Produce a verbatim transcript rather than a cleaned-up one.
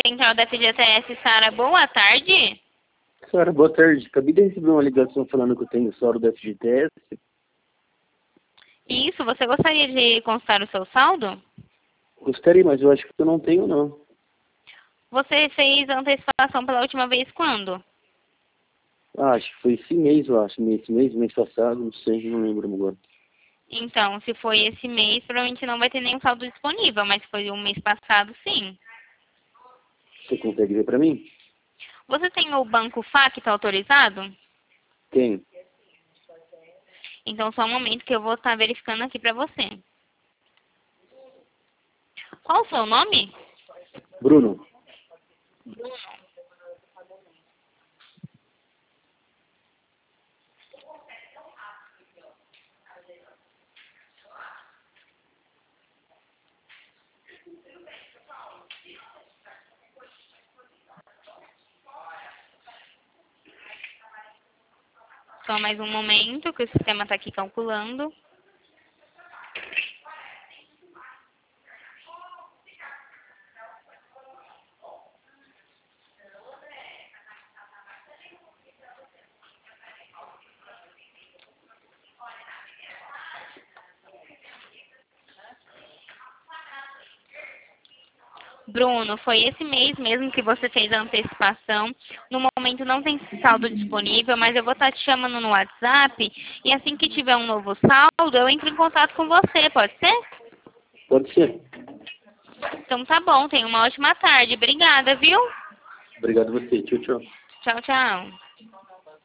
Central da F G T S, Sara, boa tarde. Sara, boa tarde. Acabei de receber uma ligação falando que eu tenho saldo da F G T S. Isso, você gostaria de constar o seu saldo? Gostaria, mas eu acho que eu não tenho, não. Você fez a antecipação pela última vez quando? Ah, acho que foi esse mês, eu acho. Esse mês, mês passado, não sei, não lembro agora. Então, se foi esse mês, provavelmente não vai ter nenhum saldo disponível, mas se foi o mês passado, sim. Você consegue ver pra mim? Você tem o Banco Facto autorizado? Tenho. Então, só um momento que eu vou estar verificando aqui pra você. Qual o seu nome? Bruno. Bruno. Só mais um momento que o sistema está aqui calculando. Bruno, foi esse mês mesmo que você fez a antecipação. No momento não tem saldo disponível, mas eu vou estar te chamando no WhatsApp e assim que tiver um novo saldo, eu entro em contato com você, pode ser? Pode ser. Então tá bom, tenha uma ótima tarde. Obrigada, viu? Obrigado a você. Tchau, tchau. Tchau, tchau.